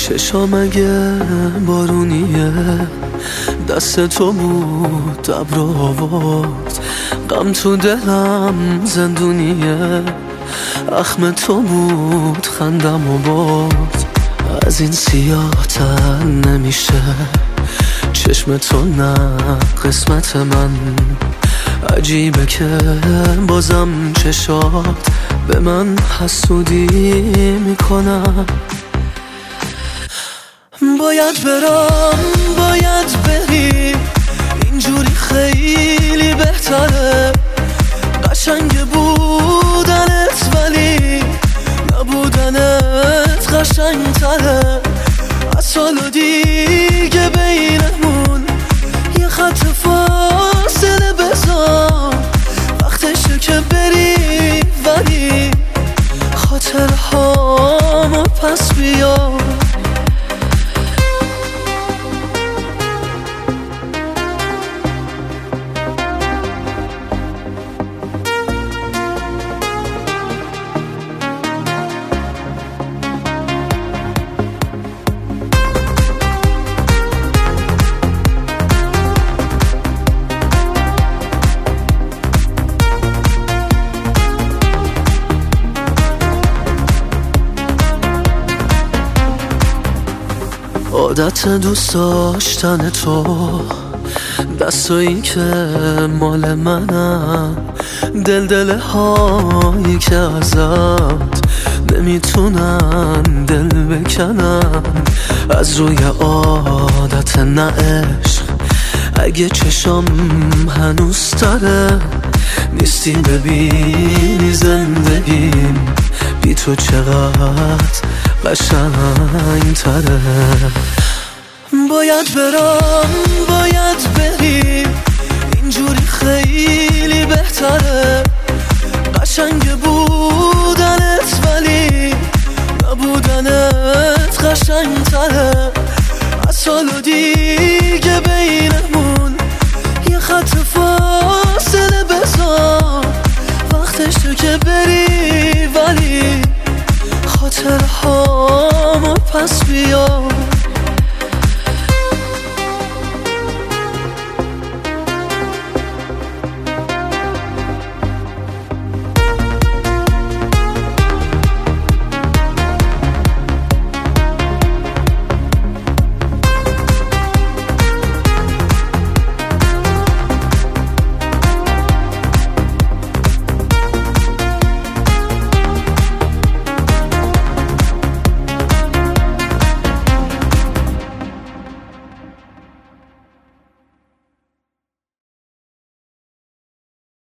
چشام اگه بارونیه، دست تو بود ابر آورد، غم تو دلم زندونیه، اخم تو بود خندم و برد. از این سیاه تر نمیشه چشم تو، نه قسمت من. عجیبه که بازم چشات به من حسودی میکنم. باید برم، باید بری، اینجوری خیلی بهتره. قشنگ بودنت ولی نبودنت قشنگ تره. از سال دیگه بینمون یه خط فاصله بذار، وقتشه که بری ولی خاطرهامو پس بیار. عادت دوست داشتن تو، دستایی که مال منم، دل هایی که ازت نمیتونن دل بکنن. از روی عادت نه عشق، اگه چشم هنوز تره، نیستی ببینی زندگیم بی تو چقدر قشنگ تره. باید برم، باید بریم، اینجوری خیلی بهتره. قشنگ بودنت ولی نبودنت قشنگ تره. از سال دیگه بینمون یه خط فاصله بذار، وقتشه که بری ولی خاطرهامو پس بیار.